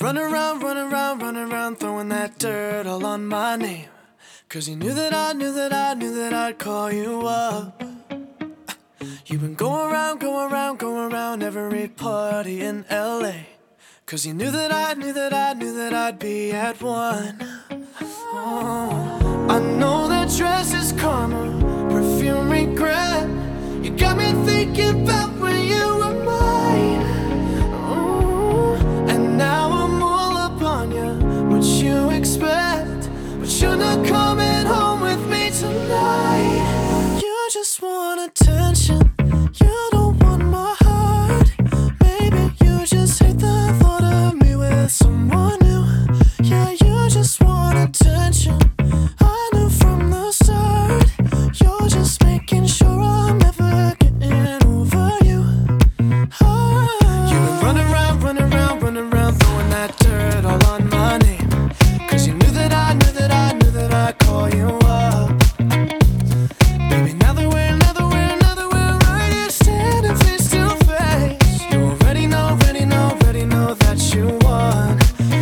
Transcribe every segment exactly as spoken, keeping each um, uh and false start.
run around, run around, run around, throwing that dirt all on my name. Cause you knew that I knew that I knew that I'd call you up. You've been going around, going around, going around every party in L A. Cause you knew that I knew that I knew that I'd be at one. Oh, I know that dress is karma, perfume regret. You got me thinking about when you were mine. Oh, and now I'm all up on you, what you expect. But you're not coming home with me tonight. You just want attention, you don't want my heart. Maybe you just hate the thought of me with someone new. Yeah, you just want attention, I knew from the start. You're just making sure I'm never getting over you. Oh. You've been running around, running around, running around, throwing that dirt all on my name. Cause you knew that I knew that I knew that I'd call you up. Baby, now that we're, now that we're, now that we're right here standing face to face, you already know, already know, already know that you won.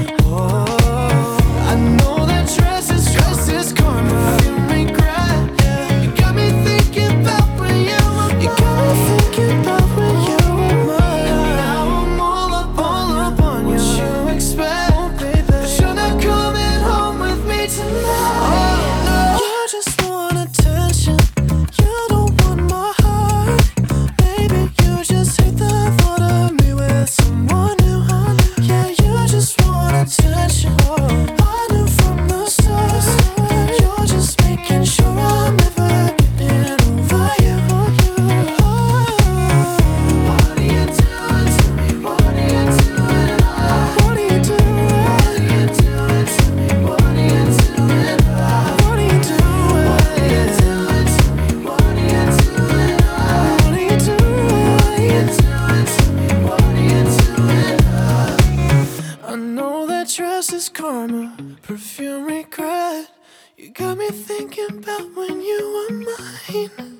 Oh, I know that dress is, dress is karma, you regret. Yeah. You got me thinking about when you were mine. You got me thinking about when you were mine. And now I'm all up, all up on you. What you expect, oh, baby? But you're not coming home with me tonight. Oh, no. You just want attention, you don't want my heart. Maybe you just hate the thought of me with someone new. Yeah, you just want attention, I knew from the start. You're just making sure I'm never getting over you. Oh. What are you doing to me? What are you doing? What are you doing? What are you doing to me? What are you doing? What are you doing? What are you doing to me? What are you doing? What are you doing? What are you doing to me? What are you doing? I know that dress is karma, perfume regret. You got me thinking about when you were mine.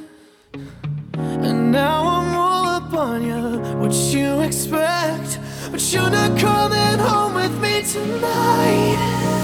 And now I'm all up on you, what you expect. But you're not coming home with me tonight.